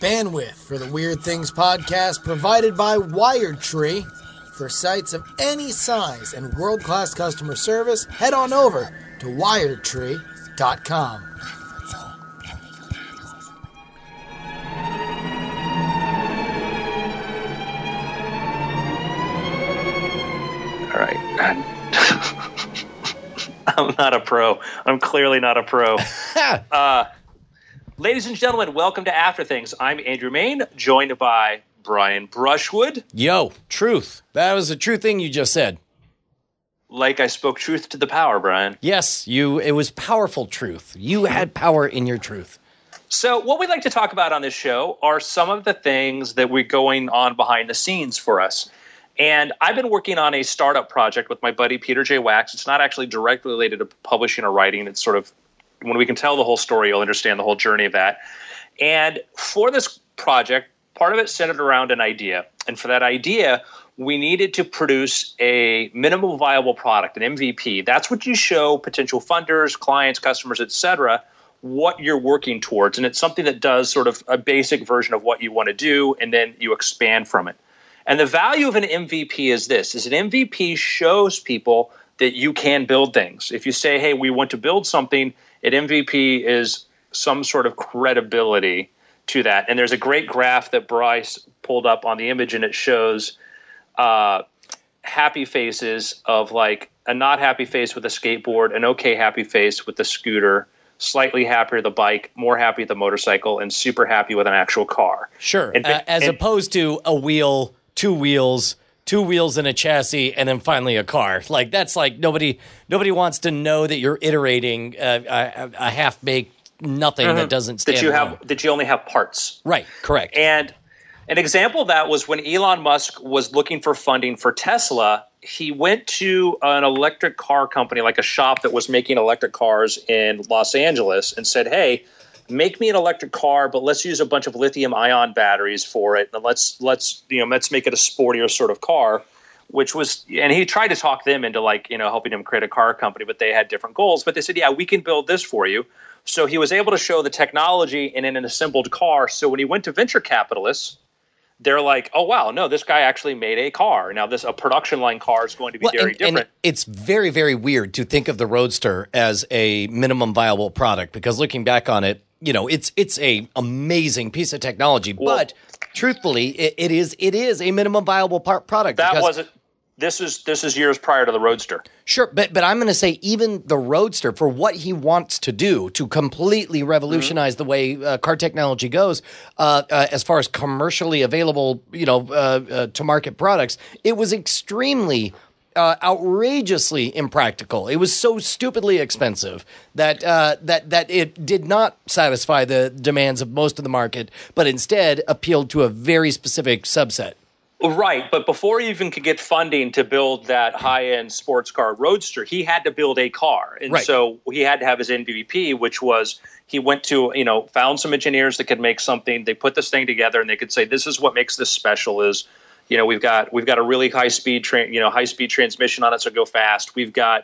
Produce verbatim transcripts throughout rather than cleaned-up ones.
Bandwidth for the Weird Things podcast provided by WiredTree. For sites of any size and world-class customer service, head on over to wired tree dot com. All right. I'm not a pro. I'm clearly not a pro. uh, ladies and gentlemen, welcome to After Things. I'm Andrew Main, joined by Brian Brushwood. Yo, truth. That was a true thing you just said. Like I spoke truth to the power, Brian. Yes, you. It was powerful truth. You had power in your truth. So what we'd like to talk about on this show are some of the things that we're going on behind the scenes for us. And I've been working on a startup project with my buddy Peter J. Wax. It's not actually directly related to publishing or writing. It's sort of, when we can tell the whole story, you'll understand the whole journey of that. And for this project, part of it centered around an idea. And for that idea, we needed to produce a minimum viable product, an M V P. That's what you show potential funders, clients, customers, et cetera, what you're working towards. And it's something that does sort of a basic version of what you want to do, and then you expand from it. And the value of an M V P is this, is an M V P shows people that you can build things. If you say, hey, we want to build something, an M V P is some sort of credibility to that. And there's a great graph that Bryce pulled up on the image, and it shows uh, happy faces of like a not happy face with a skateboard, an okay happy face with the scooter, slightly happier with the bike, more happy with the motorcycle, and super happy with an actual car. Sure, and, uh, as and, opposed to a wheel, two wheels, two wheels and a chassis, and then finally a car. Like that's like nobody nobody wants to know that you're iterating uh, a, a half-baked nothing mm-hmm. that doesn't stand that you alone. have that you only have parts. Right, correct. And an example of that was when Elon Musk was looking for funding for Tesla. He went to an electric car company, like a shop that was making electric cars in Los Angeles, and said, hey, make me an electric car, but let's use a bunch of lithium ion batteries for it. And let's, let's, you know, let's make it a sportier sort of car, which was, and he tried to talk them into like, you know, helping him create a car company, but they had different goals. But they said, yeah, we can build this for you. So he was able to show the technology in an assembled car. So when he went to venture capitalists, they're like, oh, wow, no, this guy actually made a car. Now, this a production line car is going to be well, very and, different. And it's very, very weird to think of the Roadster as a minimum viable product, because looking back on it, you know, it's it's a amazing piece of technology. Well, but truthfully, it, it is it is a minimum viable par- product. That wasn't. This is this is years prior to the Roadster. Sure, but but I'm going to say even the Roadster, for what he wants to do to completely revolutionize mm-hmm. the way uh, car technology goes, uh, uh, as far as commercially available, you know, uh, uh, to market products, it was extremely uh, outrageously impractical. It was so stupidly expensive that uh, that that it did not satisfy the demands of most of the market, but instead appealed to a very specific subset. Right, but before he even could get funding to build that high-end sports car Roadster, he had to build a car. And right. so he had to have his M V P, which was he went to, you know, found some engineers that could make something. They put this thing together, and they could say, this is what makes this special is, you know, we've got we've got a really high-speed, tra- you know, high-speed transmission on it, so go fast. We've got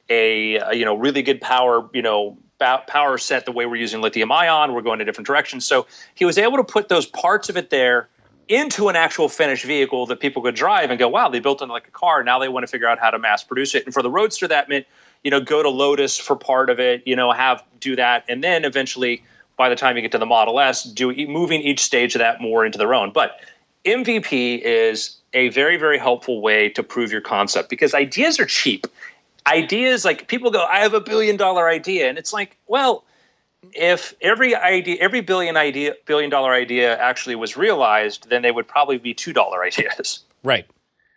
a, a, you know, really good power, you know, power set the way we're using lithium ion. We're going a different direction. So he was able to put those parts of it there into an actual finished vehicle that people could drive and go, wow, they built it like a car. Now they want to figure out how to mass produce it. And for the Roadster, that meant, you know, go to Lotus for part of it, you know, have do that. And then eventually, by the time you get to the Model S, do moving each stage of that more into their own. But M V P is a very, very helpful way to prove your concept, because ideas are cheap. Ideas, like people go, I have a billion dollar idea. And it's like, well, if every idea, every billion idea, billion dollar idea actually was realized, then they would probably be two dollar ideas. Right.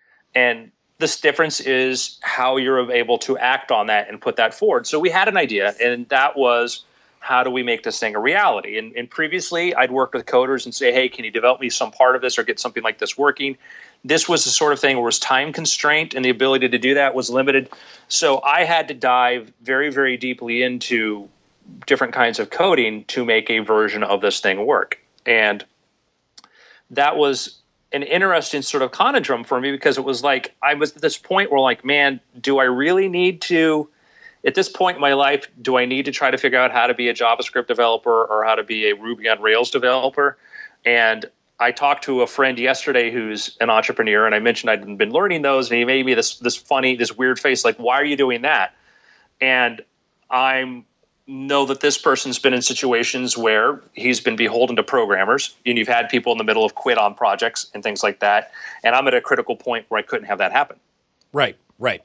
And this difference is how you're able to act on that and put that forward. So we had an idea, and that was, how do we make this thing a reality? And, and previously, I'd work with coders and say, hey, can you develop me some part of this or get something like this working? This was the sort of thing where it was time constraint, and the ability to do that was limited. So I had to dive very, very deeply into different kinds of coding to make a version of this thing work. And that was an interesting sort of conundrum for me, because it was like, I was at this point where like, man, do I really need to, at this point in my life, do I need to try to figure out how to be a JavaScript developer or how to be a Ruby on Rails developer? And I talked to a friend yesterday who's an entrepreneur, and I mentioned I'd been learning those, and he made me this this funny, this weird face, like, why are you doing that? And I know that this person's been in situations where he's been beholden to programmers, and you've had people in the middle of quit on projects and things like that. And I'm at a critical point where I couldn't have that happen. Right, right.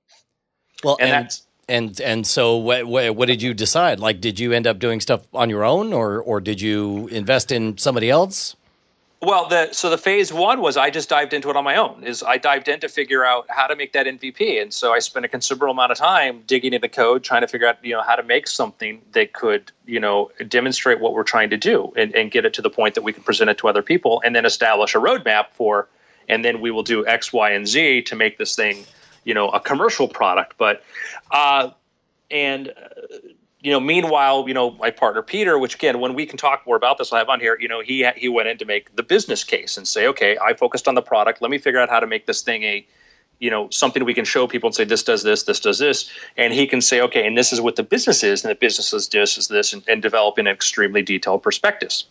Well, and, and that's and and so what, what, what did you decide? Like, did you end up doing stuff on your own, or or did you invest in somebody else? Well, the so the phase one was I just dived into it on my own. Is I dived in to figure out how to make that M V P, and so I spent a considerable amount of time digging into code, trying to figure out you know how to make something that could you know demonstrate what we're trying to do, and, and get it to the point that we can present it to other people, and then establish a roadmap for, and then we will do X, Y, and Z to make this thing you know a commercial product. But uh, and. Uh, You know, meanwhile, you know, my partner Peter, which again, when we can talk more about this, I'll have on here. You know, he he went in to make the business case and say, okay, I focused on the product. Let me figure out how to make this thing a, you know, something we can show people and say this does this, this does this, and he can say, okay, and this is what the business is, and the business is this, is this, and, and develop an extremely detailed prospectus.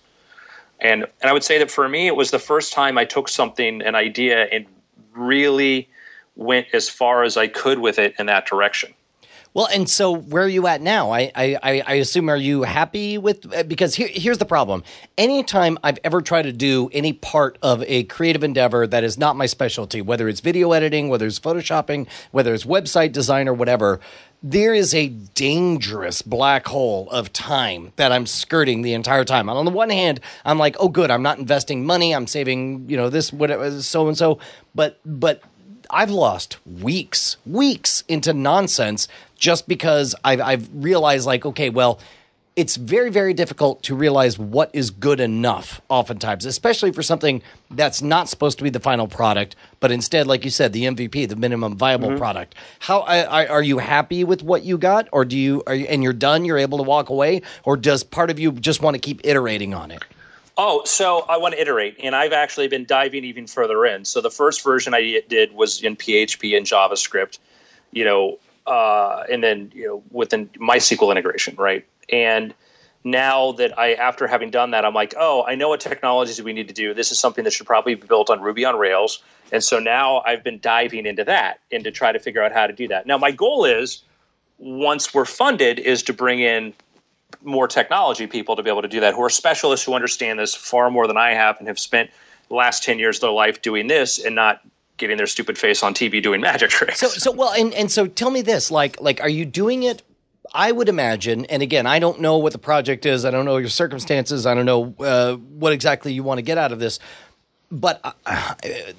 And and I would say that for me, it was the first time I took something, an idea, and really went as far as I could with it in that direction. Well, and so where are you at now? I, I, I assume, are you happy with, because here, here's the problem. Anytime I've ever tried to do any part of a creative endeavor that is not my specialty, whether it's video editing, whether it's photoshopping, whether it's website design or whatever, there is a dangerous black hole of time that I'm skirting the entire time. And on the one hand, I'm like, oh, good, I'm not investing money. I'm saving, you know, this, whatever, so-and-so. But, but I've lost weeks, weeks into nonsense just because I've, I've realized, like, okay, well, it's very, very difficult to realize what is good enough oftentimes, especially for something that's not supposed to be the final product, but instead, like you said, the M V P, the minimum viable mm-hmm. product. How I, I, are you happy with what you got, or do you, are you, and you're done, you're able to walk away, or does part of you just want to keep iterating on it? Oh, so I want to iterate, and I've actually been diving even further in. So the first version I did was in P H P and JavaScript, you know, uh, and then you know within MySQL integration, right? And now that I, after having done that, I'm like, oh, I know what technologies we need to do. This is something that should probably be built on Ruby on Rails, and so now I've been diving into that and to try to figure out how to do that. Now, my goal is, once we're funded, is to bring in more technology people to be able to do that, who are specialists who understand this far more than I have and have spent the last ten years of their life doing this and not getting their stupid face on T V doing magic tricks. So, so well, and, and so tell me this, like, like, are you doing it? I would imagine, and again, I don't know what the project is. I don't know your circumstances. I don't know uh, what exactly you want to get out of this, but uh,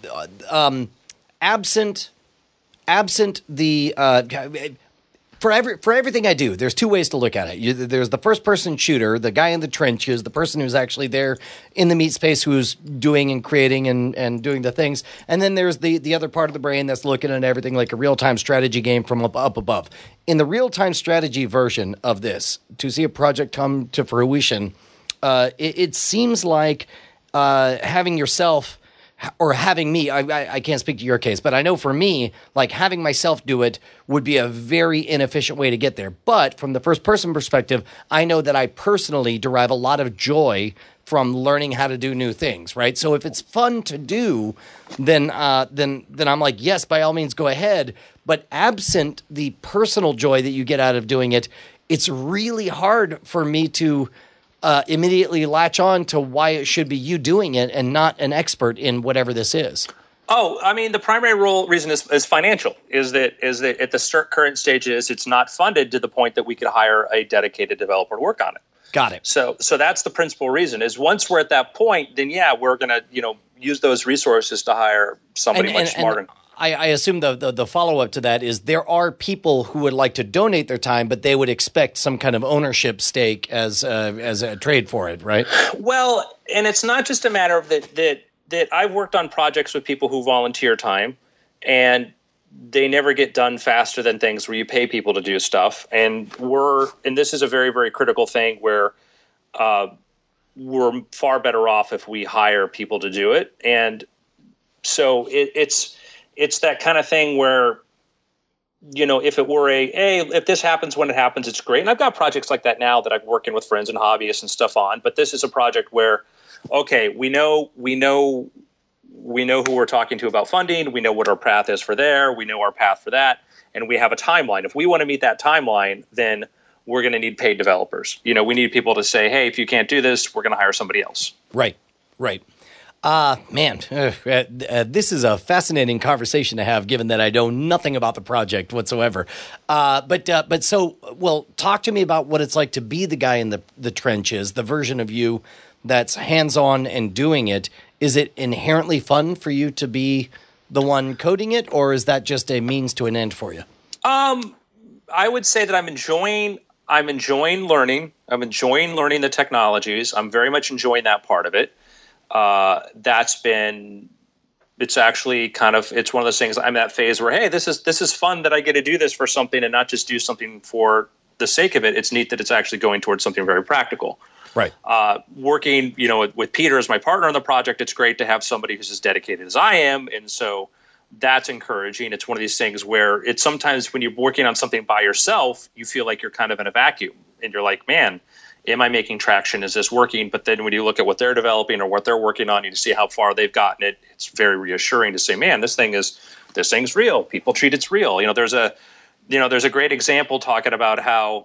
um, absent, absent the, uh, For every for everything I do, there's two ways to look at it. You, there's the first-person shooter, the guy in the trenches, the person who's actually there in the meat space who's doing and creating and, and doing the things. And then there's the, the other part of the brain that's looking at everything like a real-time strategy game from up, up above. In the real-time strategy version of this, to see a project come to fruition, uh, it, it seems like uh, having yourself – or having me, I, I, I can't speak to your case, but I know for me, like having myself do it would be a very inefficient way to get there. But from the first person perspective, I know that I personally derive a lot of joy from learning how to do new things, right? So if it's fun to do, then uh, then then I'm like, yes, by all means, go ahead. But absent the personal joy that you get out of doing it, it's really hard for me to Uh, immediately latch on to why it should be you doing it and not an expert in whatever this is. Oh, I mean, the primary role reason is, is financial. Is that is that at the current stages, it's not funded to the point that we could hire a dedicated developer to work on it. Got it. So, so that's the principal reason. Is once we're at that point, then yeah, we're gonna you know use those resources to hire somebody and, much and, smarter. And I, I assume the, the, the follow-up to that is there are people who would like to donate their time, but they would expect some kind of ownership stake as uh, as a trade for it, right? Well, and it's not just a matter of that that that I've worked on projects with people who volunteer time, and they never get done faster than things where you pay people to do stuff. And we're and this is a very, very critical thing where uh, we're far better off if we hire people to do it. And so it, it's – It's that kind of thing where you know, if it were a, hey, if this happens when it happens, it's great. And I've got projects like that now that I'm working with friends and hobbyists and stuff on. But this is a project where, okay, we know, we know, we know who we're talking to about funding. We know what our path is for there. We know our path for that. And we have a timeline. If we want to meet that timeline, then we're going to need paid developers. You know, we need people to say, hey, if you can't do this, we're going to hire somebody else. Right, right. Uh, man, uh, uh, this is a fascinating conversation to have, given that I know nothing about the project whatsoever. Uh, but uh, but so, well, talk to me about what it's like to be the guy in the, the trenches, the version of you that's hands-on and doing it. Is it inherently fun for you to be the one coding it, or is that just a means to an end for you? Um, I would say that I'm enjoying I'm enjoying learning. I'm enjoying learning the technologies. I'm very much enjoying that part of it. Uh, that's been, it's actually kind of, it's one of those things. I'm in that phase where, hey, this is, this is fun that I get to do this for something and not just do something for the sake of it. It's neat that it's actually going towards something very practical. Right. Uh, working, you know, with, with Peter as my partner on the project, it's great to have somebody who's as dedicated as I am. And so that's encouraging. It's one of these things where it's sometimes when you're working on something by yourself, you feel like you're kind of in a vacuum and you're like, man, am I making traction? Is this working? But then when you look at what they're developing or what they're working on, you see how far they've gotten it. It's very reassuring to say, man, this thing is, this thing's real. People treat it's real. You know, there's a, you know, there's a great example talking about how,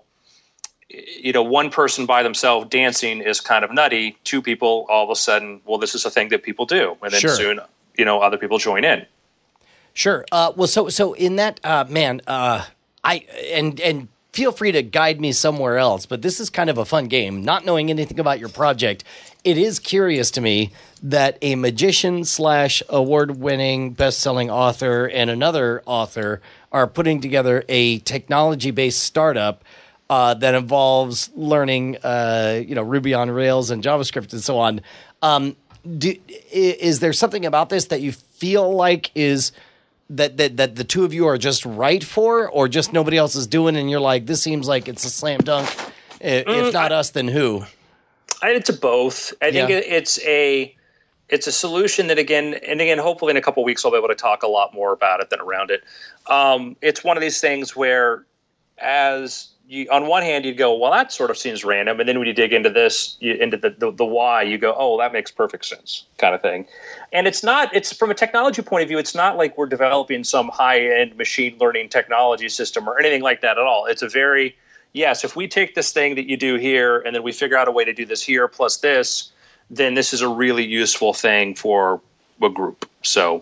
you know, one person by themselves dancing is kind of nutty. Two people, all of a sudden, well, this is a thing that people do. And then Sure. soon, you know, other people join in. Sure. Uh, well, so, so in that, uh, man, uh, I, and, and, feel free to guide me somewhere else, but this is kind of a fun game. Not knowing anything about your project, it is curious to me that a magician slash award-winning best-selling author and another author are putting together a technology-based startup uh, that involves learning, uh, you know, Ruby on Rails and JavaScript and so on. Um, do, is there something about this that you feel like is that, that that the two of you are just right for, or just nobody else is doing, and you're like, this seems like it's a slam dunk. If Mm, not I, us, then who? I, it's a both. I think Yeah. it, it's a it's a solution that again and again, hopefully in a couple of weeks I'll be able to talk a lot more about it than around it. Um, it's one of these things where, as you, on one hand, you'd go, well, that sort of seems random, and then when you dig into this, you, into the, the the why, you go, oh, that makes perfect sense, kind of thing. And it's not. It's from a technology point of view. It's not like we're developing some high-end machine learning technology system or anything like that at all. It's a very yes. If we take this thing that you do here, and then we figure out a way to do this here plus this, then this is a really useful thing for a group. So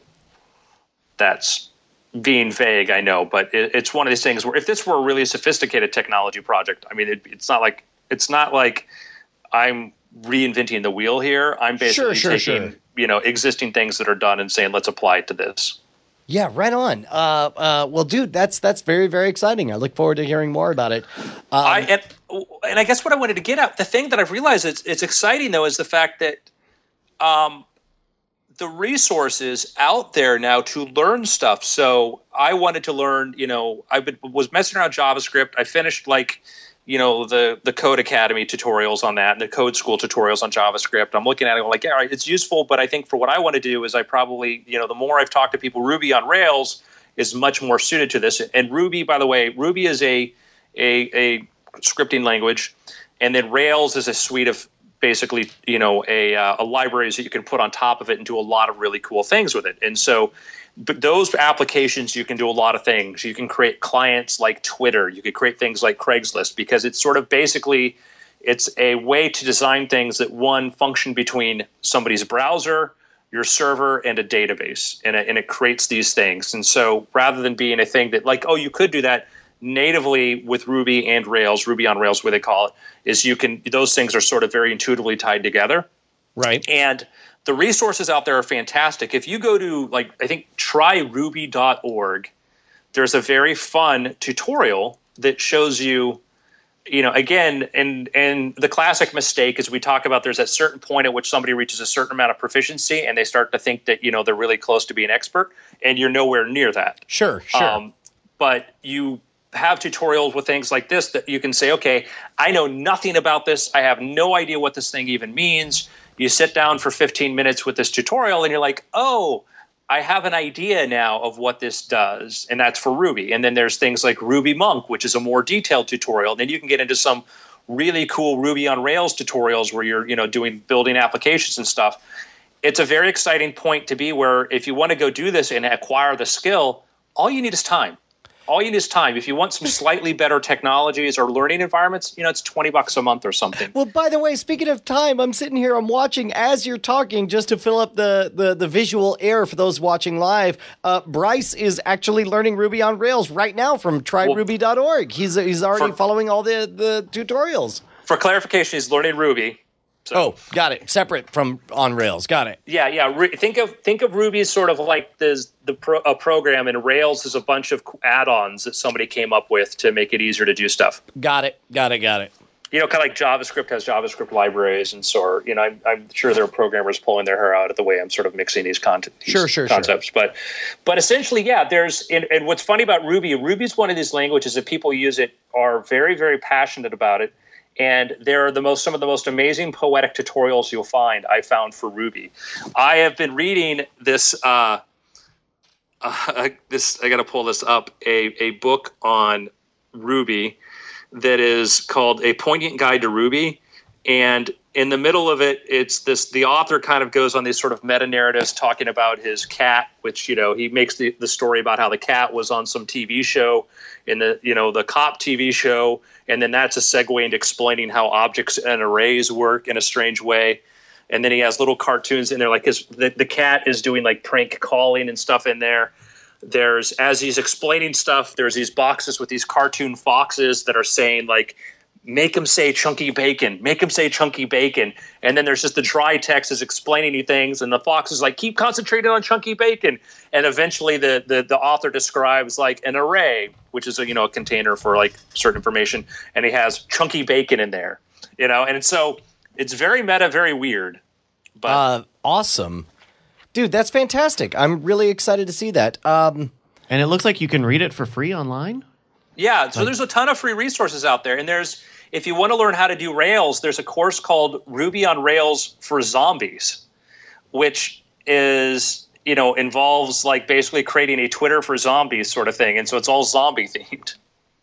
that's being vague, I know, but it, it's one of these things where if this were a really sophisticated technology project, I mean, it, it's not like it's not like I'm reinventing the wheel here. I'm basically Sure, sure, taking sure. you know existing things that are done and saying let's apply it to this. Yeah, right on. Uh, uh, well, dude, that's that's very, very exciting. I look forward to hearing more about it. Um, I and, and I guess what I wanted to get at, the thing that I've realized it's it's exciting though is the fact that um, the resources out there now to learn stuff. So I wanted to learn, you know, I was messing around JavaScript. I finished like, you know, the the Code Academy tutorials on that and the Code School tutorials on JavaScript. I'm looking at it like, yeah, all right, it's useful, but I think for what I want to do is I probably, you know, the more I've talked to people, Ruby on Rails is much more suited to this. And Ruby, by the way, Ruby is a a, a scripting language, and then Rails is a suite of basically, you know, a, uh, a libraries that you can put on top of it and do a lot of really cool things with it. And so but those applications, you can do a lot of things. You can create clients like Twitter. You could create things like Craigslist because it's sort of basically it's a way to design things that, one, function between somebody's browser, your server, and a database. And it, and it creates these things. And so rather than being a thing that like, oh, you could do that natively with Ruby and Rails, Ruby on Rails, where they call it, is you can those things are sort of very intuitively tied together. right. And the resources out there are fantastic. If you go to, like, I think try ruby dot org, there's a very fun tutorial that shows you, you know, again, and and the classic mistake is we talk about there's that certain point at which somebody reaches a certain amount of proficiency and they start to think that, you know, they're really close to being expert, and you're nowhere near that. Sure, sure. Um, but you have tutorials with things like this that you can say, okay, I know nothing about this. I have no idea what this thing even means. You sit down for fifteen minutes with this tutorial and you're like, oh, I have an idea now of what this does, and that's for Ruby. And then there's things like Ruby Monk, which is a more detailed tutorial. Then you can get into some really cool Ruby on Rails tutorials where you're, you know, doing building applications and stuff. It's a very exciting point to be where if you want to go do this and acquire the skill, all you need is time. All you need is time. If you want some slightly better technologies or learning environments, you know, it's twenty bucks a month or something. Well, by the way, speaking of time, I'm sitting here, I'm watching as you're talking just to fill up the, the, the visual air for those watching live. Uh, Bryce is actually learning Ruby on Rails right now from try ruby dot org. He's, he's already for, following all the, the tutorials. For clarification, he's learning Ruby. So. Oh, got it. Separate from on Rails. Got it. Yeah, yeah. Re- think of think of Ruby as sort of like this, the pro, a program, and Rails is a bunch of add-ons that somebody came up with to make it easier to do stuff. Got it. Got it. Got it. You know, kind of like JavaScript has JavaScript libraries, and so you know, I'm, I'm sure there are programmers pulling their hair out at the way I'm sort of mixing these, con- these sure, sure, concepts. Sure. But but essentially, yeah. There's and, and what's funny about Ruby, Ruby's one of these languages that people use it are very very passionate about it. And they're the most, some of the most amazing poetic tutorials you'll find, I found, for Ruby. I have been reading this, uh, uh, this I got to pull this up, a, a book on Ruby that is called A Poignant Guide to Ruby. And in the middle of it, it's this, the author kind of goes on these sort of meta narratives talking about his cat, which, you know, he makes the, the story about how the cat was on some T V show in the, you know, the cop T V show. And then that's a segue into explaining how objects and arrays work in a strange way. And then he has little cartoons in there, like his, the, the cat is doing like prank calling and stuff in there. There's, as he's explaining stuff, there's these boxes with these cartoon foxes that are saying like, make him say chunky bacon, make him say chunky bacon. And then there's just the dry text is explaining you things. And the fox is like, keep concentrating on chunky bacon. And eventually the, the, the author describes like an array, which is a, you know, a container for like certain information. And he has chunky bacon in there, you know? And so it's very meta, very weird, but uh, awesome, dude. That's fantastic. I'm really excited to see that. Um, and it looks like you can read it for free online. Yeah. So there's a ton of free resources out there. And there's, if you want to learn how to do Rails, there's a course called Ruby on Rails for Zombies, which is, you know, involves like basically creating a Twitter for zombies sort of thing. And so it's all zombie themed.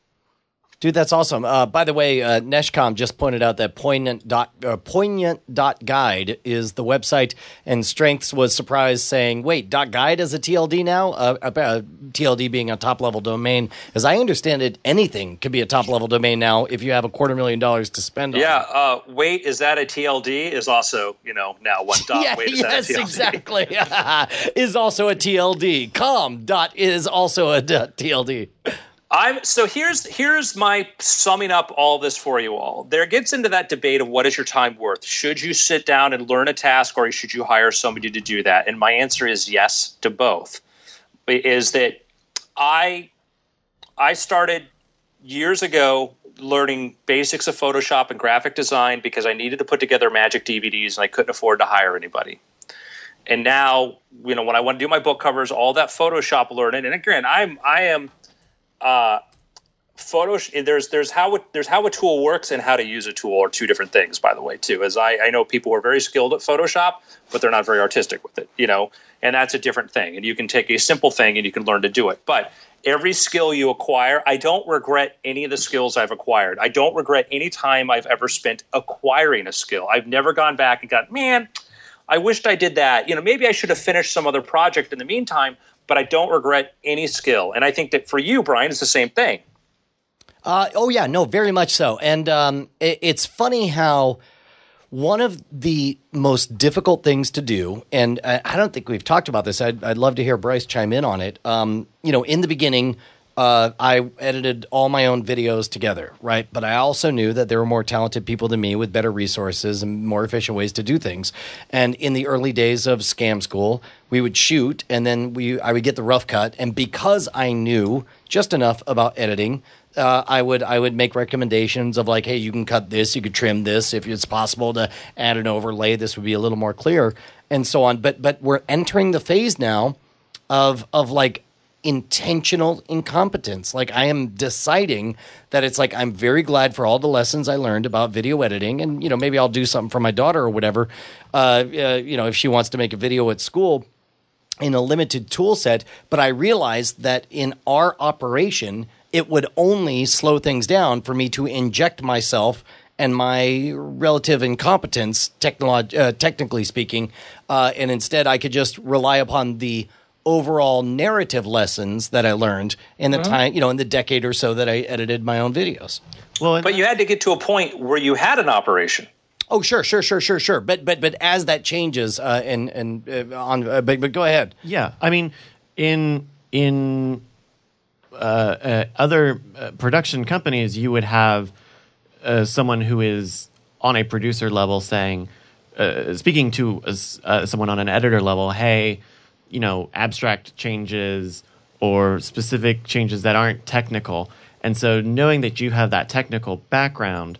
Dude, that's awesome. Uh, by the way, uh, Neshcom just pointed out that poignant dot, uh, poignant dot guide is the website, and Strengths was surprised saying, wait, .guide is a T L D now? Uh, uh, T L D being a top-level domain. As I understand it, anything could be a top-level domain now if you have a quarter million dollars to spend on yeah, it. Yeah, uh, wait, is that a T L D? Is also, you know, now one dot. yeah, wait, is yes, that a T L D? exactly. is also a T L D. Com dot is also a T L D. I'm so here's here's my summing up all this for you all. There gets into that debate of what is your time worth? Should you sit down and learn a task, or should you hire somebody to do that? And my answer is yes to both. Is that I I started years ago learning basics of Photoshop and graphic design because I needed to put together magic D V Ds and I couldn't afford to hire anybody. And now, you know, when I want to do my book covers, all that Photoshop learning, and again, I'm I am Uh, photo. There's there's how it, there's how a tool works and how to use a tool are two different things, by the way. Too, as I, I know people who are very skilled at Photoshop, but they're not very artistic with it. You know, and that's a different thing. And you can take a simple thing and you can learn to do it. But every skill you acquire, I don't regret any of the skills I've acquired. I don't regret any time I've ever spent acquiring a skill. I've never gone back and got, man, I wished I did that. You know, maybe I should have finished some other project in the meantime. But I don't regret any skill. And I think that for you, Brian, it's the same thing. Uh, oh, yeah, no, very much so. And um, it, it's funny how one of the most difficult things to do, and I, I don't think we've talked about this. I'd, I'd love to hear Bryce chime in on it. Um, you know, in the beginning, uh, I edited all my own videos together, right? But I also knew that there were more talented people than me with better resources and more efficient ways to do things. And in the early days of Scam School, we would shoot, and then we I would get the rough cut. And because I knew just enough about editing, uh, I would I would make recommendations of like, hey, you can cut this, you could trim this if it's possible to add an overlay. This would be a little more clear, and so on. But but we're entering the phase now of of like intentional incompetence. Like I am deciding that it's like I'm very glad for all the lessons I learned about video editing, and you know maybe I'll do something for my daughter or whatever. Uh, uh, you know if she wants to make a video at school. in a limited tool set, but I realized that in our operation, it would only slow things down for me to inject myself and my relative incompetence, technolo- uh, technically speaking, uh, and instead I could just rely upon the overall narrative lessons that I learned in the mm-hmm. time, you know, in the decade or so that I edited my own videos. Well, but you had to get to a point where you had an operation. Oh, sure, sure, sure, sure, sure. But but but as that changes, uh, and and uh, on, uh, but but go ahead. Yeah, I mean, in in uh, uh, other uh, production companies, you would have uh, someone who is on a producer level saying, uh, speaking to uh, someone on an editor level, hey, you know, abstract changes or specific changes that aren't technical. And so knowing that you have that technical background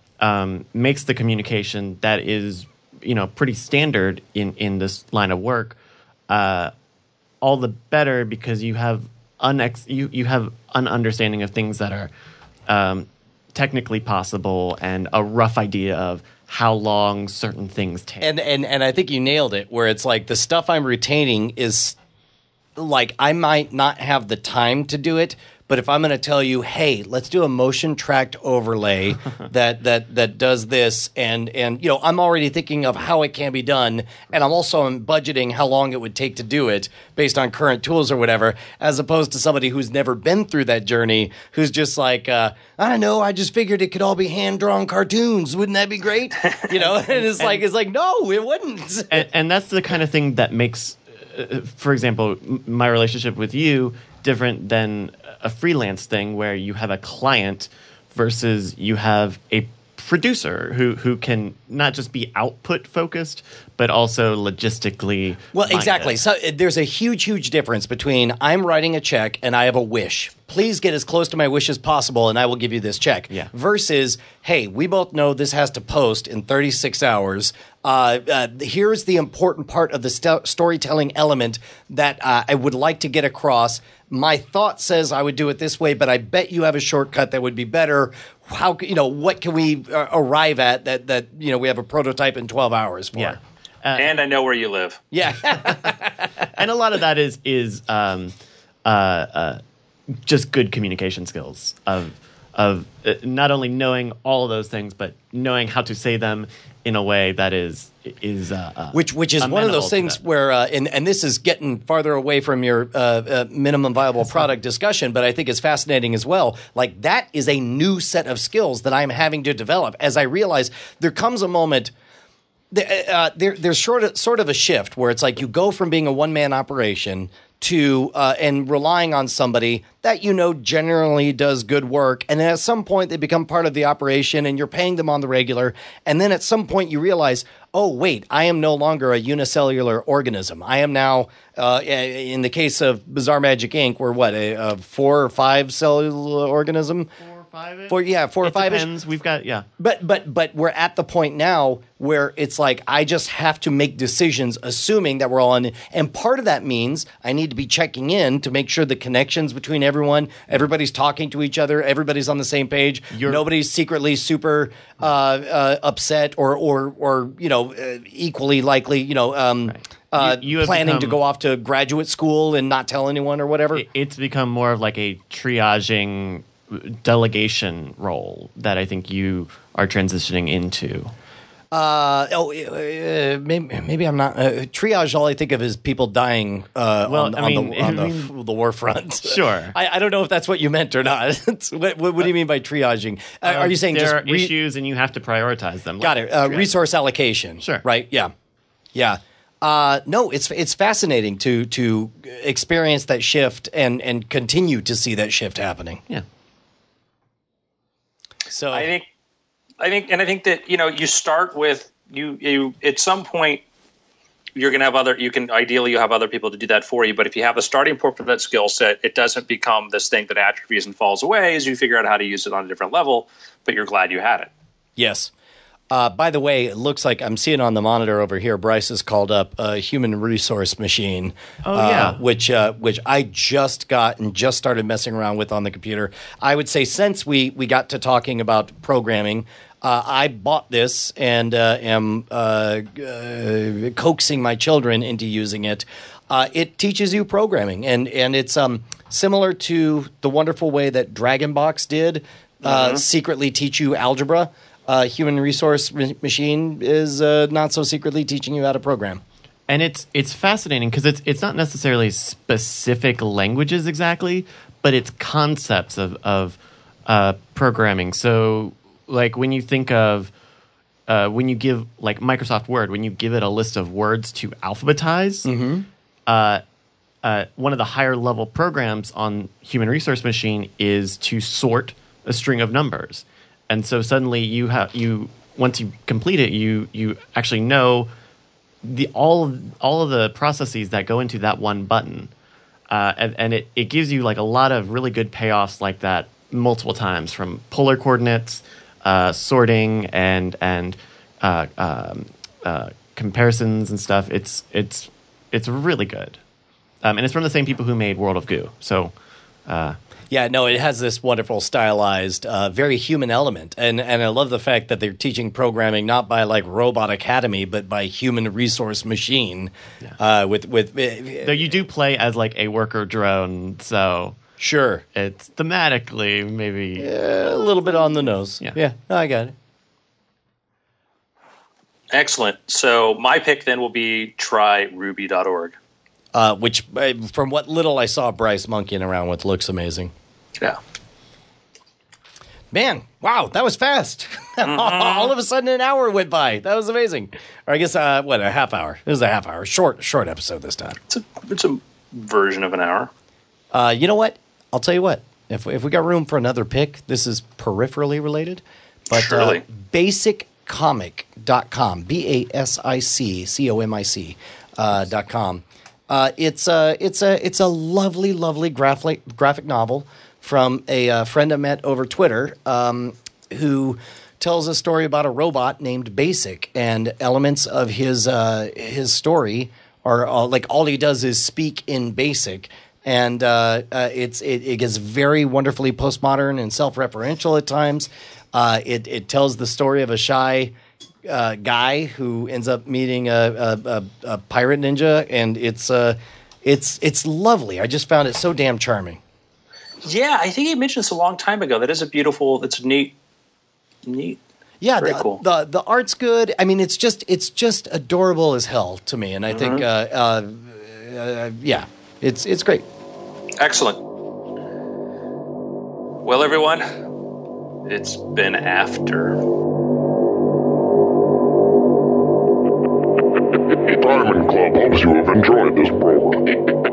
um, makes the communication that is, you know, pretty standard in, in this line of work uh, all the better because you have unex- you, you have an understanding of things that are um, technically possible and a rough idea of how long certain things take. And, and and I think you nailed it, where it's like the stuff I'm retaining is like I might not have the time to do it, but if I'm going to tell you, hey, let's do a motion tracked overlay that that that does this, and and you know, I'm already thinking of how it can be done, and I'm also budgeting how long it would take to do it based on current tools or whatever, as opposed to somebody who's never been through that journey, who's just like, uh, I don't know, I just figured it could all be hand drawn cartoons. Wouldn't that be great? You know, and it's and, like it's like no, it wouldn't. And, and that's the kind of thing that makes, uh, for example, my relationship with you different than a freelance thing where you have a client versus you have a producer who, who can not just be output focused, but also logistically Well, minded. exactly. So uh, there's a huge, huge difference between I'm writing a check and I have a wish. Please get as close to my wish as possible and I will give you this check. Yeah. Versus, hey, we both know this has to post in thirty-six hours. Uh, uh, here's the important part of the st- storytelling element that uh, I would like to get across. My thought says I would do it this way, but I bet you have a shortcut that would be better. How, you know, what can we uh, arrive at that, that, you know, we have a prototype in twelve hours for? Yeah. Uh, and I know where you live. Yeah. And a lot of that is, is um, uh, uh, just good communication skills of, of uh, not only knowing all of those things, but knowing how to say them in a way that is is uh, uh, which which is one of those things where uh, and and this is getting farther away from your uh, uh, minimum viable product discussion, but I think it's fascinating as well. Like that is a new set of skills that I'm having to develop as I realize there comes a moment. Uh, there, there's sort of sort of a shift where it's like you go from being a one man operation to uh, and relying on somebody that you know generally does good work, and then at some point they become part of the operation, and you're paying them on the regular, and then at some point you realize, oh wait, I am no longer a unicellular organism. I am now, uh, in the case of Bizarre Magic Incorporated, we're what a, a four or five cellular organism. Five-ish? Four, yeah, four it or five. Depends. We've got yeah, but but but we're at the point now where it's like I just have to make decisions, assuming that we're all in. And part of that means I need to be checking in to make sure the connections between everyone, everybody's talking to each other, everybody's on the same page, You're, nobody's secretly super uh, uh, upset or or or you know uh, equally likely you know. Um, right. Uh, you, you planning become, to go off to graduate school and not tell anyone or whatever. It's become more of like a triaging delegation role that I think you are transitioning into. Uh, oh, uh, maybe, maybe I'm not. Uh, triage, all I think of is people dying uh, well, on, I on, mean, the, on I the, mean, the war front. Sure. I, I don't know if that's what you meant or not. what, what, what do you mean by triaging? Uh, uh, are you saying there just are re- issues and you have to prioritize them? Got it. Uh, resource allocation. Sure. Right. Yeah. Yeah. Uh, no, it's it's fascinating to to experience that shift and and continue to see that shift happening. Yeah. So I think, I think, and I think that you know, you start with you. You at some point, you're going to have other. You can ideally you have other people to do that for you. But if you have a starting point for that skill set, it doesn't become this thing that atrophies and falls away as you figure out how to use it on a different level. But you're glad you had it. Yes. Uh, by the way, it looks like I'm seeing on the monitor over here. Bryce has called up a human resource machine. Oh, uh, yeah. which uh, which I just got and just started messing around with on the computer. I would say since we we got to talking about programming, uh, I bought this and uh, am uh, uh, coaxing my children into using it. Uh, it teaches you programming, and and it's um similar to the wonderful way that DragonBox did uh, mm-hmm. secretly teach you algebra. Uh, human resource ma- machine is uh, not so secretly teaching you how to program. And it's it's fascinating because it's it's not necessarily specific languages exactly, but it's concepts of of uh, programming. So, like when you think of uh, when you give like Microsoft Word, when you give it a list of words to alphabetize, Mm-hmm. uh, uh, one of the higher level programs on Human Resource Machine is to sort a string of numbers. And so suddenly you have you once you complete it, you you actually know the all of, all of the processes that go into that one button, uh, and, and it, it gives you like a lot of really good payoffs like that multiple times, from polar coordinates, uh, sorting, and and uh, um, uh, comparisons and stuff. It's it's it's really good, um, and it's from the same people who made World of Goo. So. Uh, Yeah, no, it has this wonderful stylized, uh, very human element. And and I love the fact that they're teaching programming not by like Robot Academy, but by Human Resource Machine. Yeah. Uh, with with uh, Though you do play as like a worker drone, so sure, it's thematically maybe uh, a little bit on the nose. Yeah. yeah, no, I got it. Excellent. So my pick then will be try ruby dot org. Uh, which, uh, from what little I saw Bryce monkeying around with, looks amazing. Yeah. Man, wow, that was fast. Mm-hmm. All of a sudden, an hour went by. That was amazing. Or I guess, uh, what, a half hour. It was a half hour. Short, short episode this time. It's a, it's a version of an hour. Uh, you know what? I'll tell you what. If, if we got room for another pick, this is peripherally related. But Surely. uh, basic comic dot com, B A S I C C O M I C uh, dot com. Uh, it's a it's a it's a lovely lovely graphic graphic novel from a uh, friend I met over Twitter, um, who tells a story about a robot named Basic, and elements of his uh, his story are uh, like all he does is speak in Basic, and uh, uh, it's it, it gets very wonderfully postmodern and self-referential at times. Uh, it it tells the story of a shy Uh, guy who ends up meeting a, a, a, a pirate ninja, and it's uh, it's it's lovely. I just found it so damn charming. Yeah, I think he mentioned this a long time ago. That is a beautiful. That's neat. Neat. Yeah, Very the, cool. the the art's good. I mean, it's just it's just adorable as hell to me, and I think uh, uh, uh, yeah, it's it's great. Excellent. Well, everyone, it's been after. Diamond Club hopes you have enjoyed this program.